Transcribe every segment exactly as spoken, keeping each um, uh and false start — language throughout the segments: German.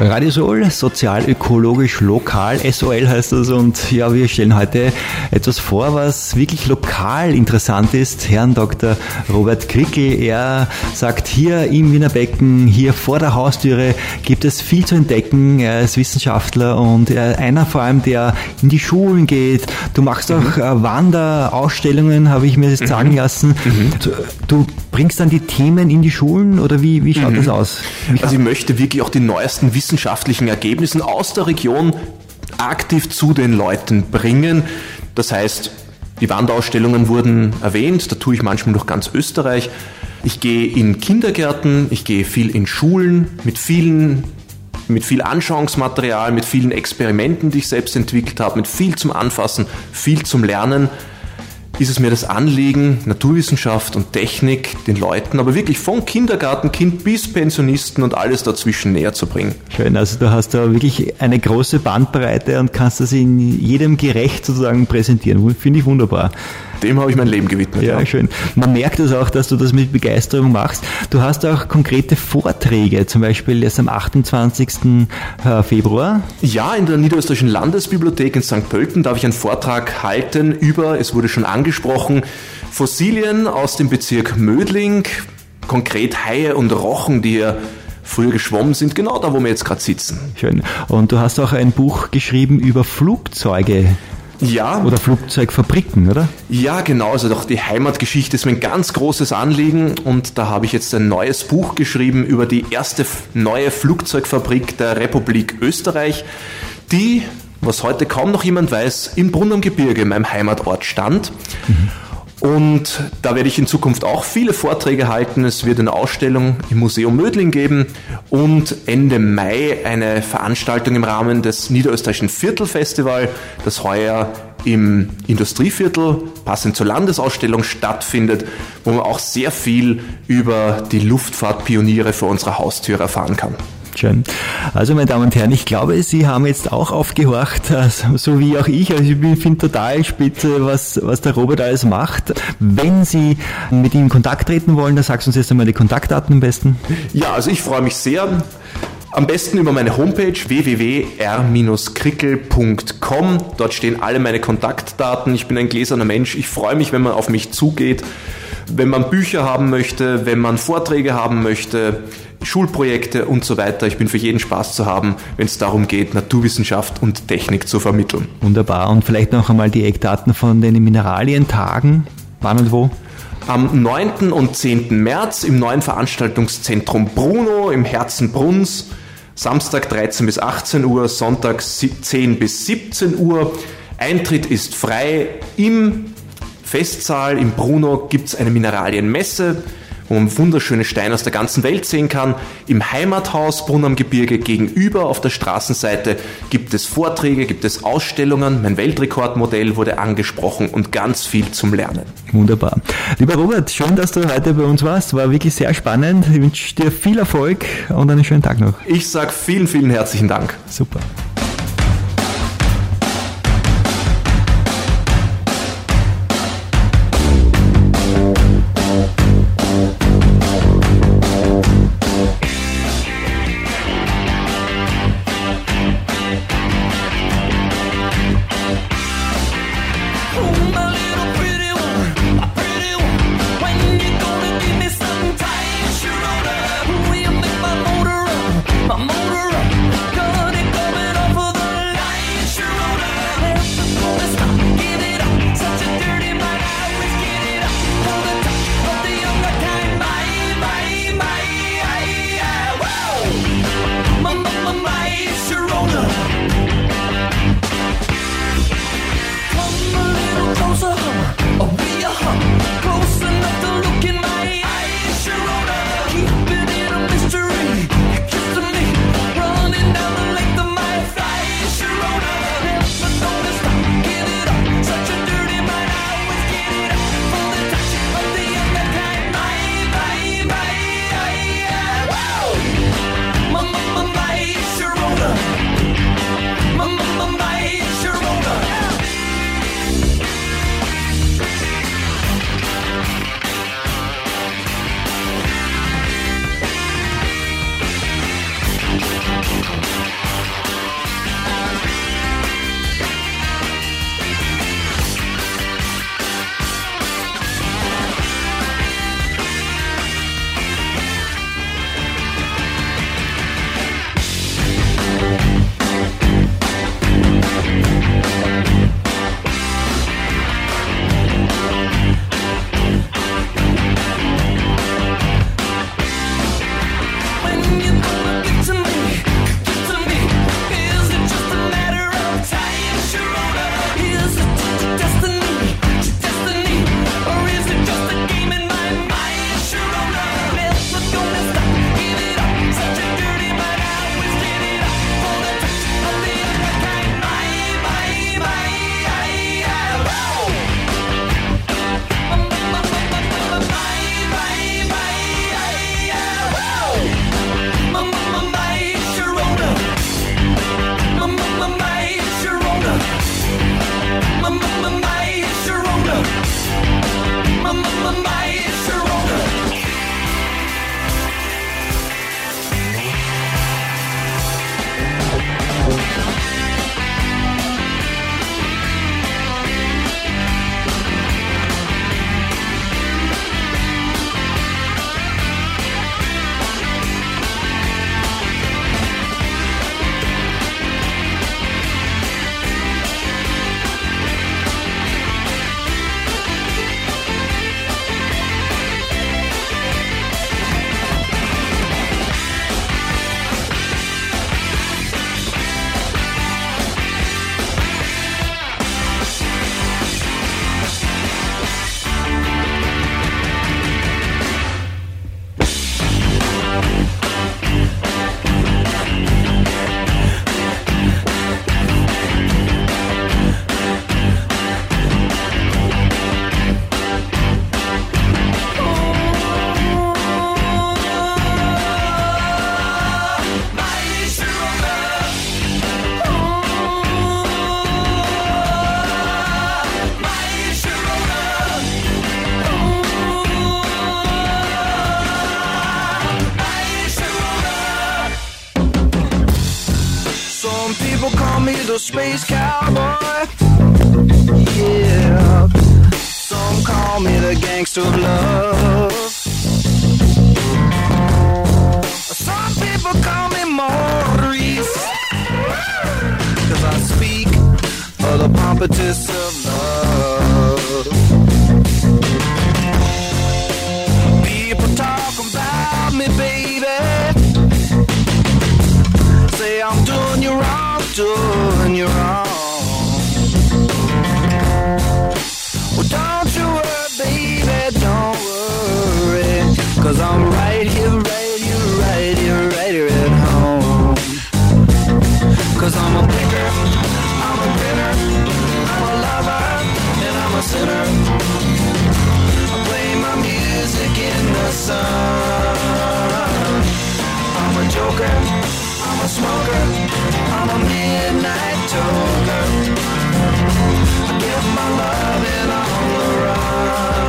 Radio Soul, sozial-ökologisch lokal, S O L heißt das, und ja, wir stellen heute etwas vor, was wirklich lokal interessant ist. Herrn Doktor Robert Krickel, er sagt, hier im Wiener Becken, hier vor der Haustüre gibt es viel zu entdecken. Er ist Wissenschaftler und einer vor allem, der in die Schulen geht. Du machst auch mhm. Wanderausstellungen, habe ich mir das sagen lassen. Mhm. Du, du bringst dann die Themen in die Schulen oder wie, wie schaut mhm. das aus? Wie also ich möchte wirklich auch die neuesten wissenschaftlichen Ergebnisse aus der Region aktiv zu den Leuten bringen. Das heißt, die Wanderausstellungen wurden erwähnt, da tue ich manchmal durch ganz Österreich. Ich gehe in Kindergärten, ich gehe viel in Schulen mit vielen, mit viel Anschauungsmaterial, mit vielen Experimenten, die ich selbst entwickelt habe, mit viel zum Anfassen, viel zum Lernen. Ist es mir das Anliegen, Naturwissenschaft und Technik den Leuten, aber wirklich von Kindergartenkind bis Pensionisten und alles dazwischen näher zu bringen. Schön, also du hast da wirklich eine große Bandbreite und kannst das in jedem gerecht sozusagen präsentieren. Finde ich wunderbar. Dem habe ich mein Leben gewidmet. Ja, ja, schön. Man merkt es auch, dass du das mit Begeisterung machst. Du hast auch konkrete Vorträge, zum Beispiel erst am achtundzwanzigsten Februar. Ja, in der Niederösterreichischen Landesbibliothek in Sankt Pölten darf ich einen Vortrag halten über, es wurde schon angesprochen, Fossilien aus dem Bezirk Mödling, konkret Haie und Rochen, die hier früher geschwommen sind, genau da, wo wir jetzt gerade sitzen. Schön. Und du hast auch ein Buch geschrieben über Flugzeuge. Ja. Oder Flugzeugfabriken, oder? Ja, genau. Also doch die Heimatgeschichte ist mir ein ganz großes Anliegen und da habe ich jetzt ein neues Buch geschrieben über die erste neue Flugzeugfabrik der Republik Österreich, die, was heute kaum noch jemand weiß, im Brunn am Gebirge, meinem Heimatort, stand. Mhm. Und da werde ich in Zukunft auch viele Vorträge halten. Es wird eine Ausstellung im Museum Mödling geben und Ende Mai eine Veranstaltung im Rahmen des Niederösterreichischen Viertelfestival, das heuer im Industrieviertel, passend zur Landesausstellung, stattfindet, wo man auch sehr viel über die Luftfahrtpioniere vor unserer Haustür erfahren kann. Schön. Also meine Damen und Herren, ich glaube, Sie haben jetzt auch aufgehorcht, so wie auch ich. Also ich finde total spitze, was, was der Robert alles macht. Wenn Sie mit ihm in Kontakt treten wollen, dann sagst du uns jetzt einmal die Kontaktdaten am besten. Ja, also ich freue mich sehr. Am besten über meine Homepage w w w punkt r Bindestrich krickel punkt com. Dort stehen alle meine Kontaktdaten. Ich bin ein gläserner Mensch. Ich freue mich, wenn man auf mich zugeht. Wenn man Bücher haben möchte, wenn man Vorträge haben möchte, Schulprojekte und so weiter. Ich bin für jeden Spaß zu haben, wenn es darum geht, Naturwissenschaft und Technik zu vermitteln. Wunderbar. Und vielleicht noch einmal die Eckdaten von den Mineralientagen. Wann und wo? Am neunten und zehnten März im neuen Veranstaltungszentrum Bruno im Herzen Brunns. Samstag dreizehn bis achtzehn Uhr, Sonntag zehn bis siebzehn Uhr. Eintritt ist frei. Im Festsaal im Bruno gibt es eine Mineralienmesse, wo man wunderschöne Steine aus der ganzen Welt sehen kann. Im Heimathaus Brunn am Gebirge gegenüber auf der Straßenseite gibt es Vorträge, gibt es Ausstellungen. Mein Weltrekordmodell wurde angesprochen und ganz viel zum Lernen. Wunderbar. Lieber Robert, schön, dass du heute bei uns warst. War wirklich sehr spannend. Ich wünsche dir viel Erfolg und einen schönen Tag noch. Ich sage vielen, vielen herzlichen Dank. Super. My motor up, gonna get coming up. Some people call me the space cowboy. Yeah. Some call me the gangster of love. Some people call me Maurice, 'cause I speak of the pompatus of love. People talk about me, baby, say I'm doing you wrong, doing you wrong. Well, don't you worry, baby, don't worry, 'cause I'm right here, right here, right here, right here at home. 'Cause I'm a picker, I'm a winner, I'm a lover, and I'm a sinner. I play my music in the sun. I'm a joker, I'm a smoker, I'm a midnight toker. I give my love and on the run.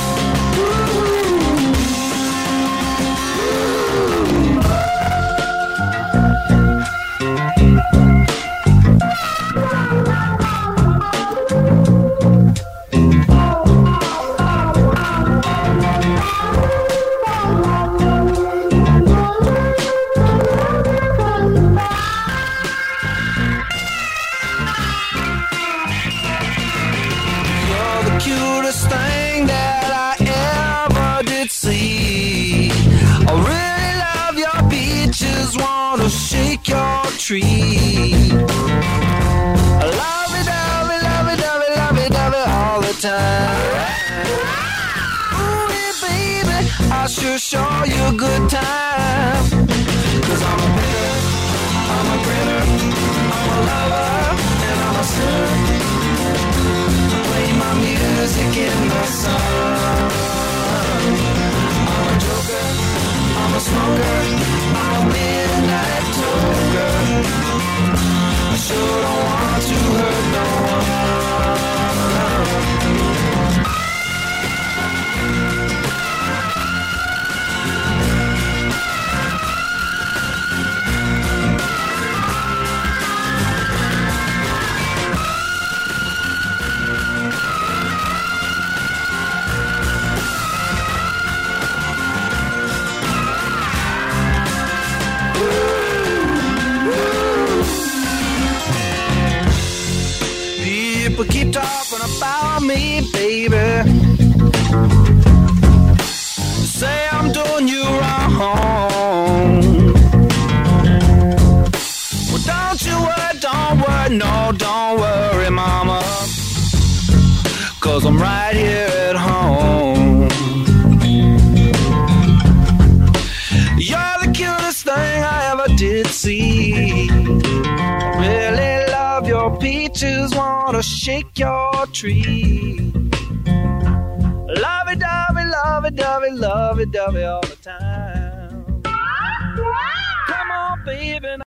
Cutest thing that I ever did see. I really love your beaches, wanna shake your tree. I love it, love it, love it, love it, love it, love it all the time. Ooh, yeah, baby, I sure show you a good time. 'Cause I'm a winner, I'm a grinner, I'm a lover, and I'm a sinner. Play my music in the sun. I'm a joker, I'm a smoker, I'm a midnight toker. I sure don't want to hurt no one. People keep talking about me, baby, say I'm doing you wrong. Well, don't you worry, don't worry, no, don't worry, mama, 'cause I'm right here at home. You're the cutest thing I ever did see. Really love your peaches, wanna shake your tree. Love it, love it, love it, love it, love it, love it all the time. Come on, baby.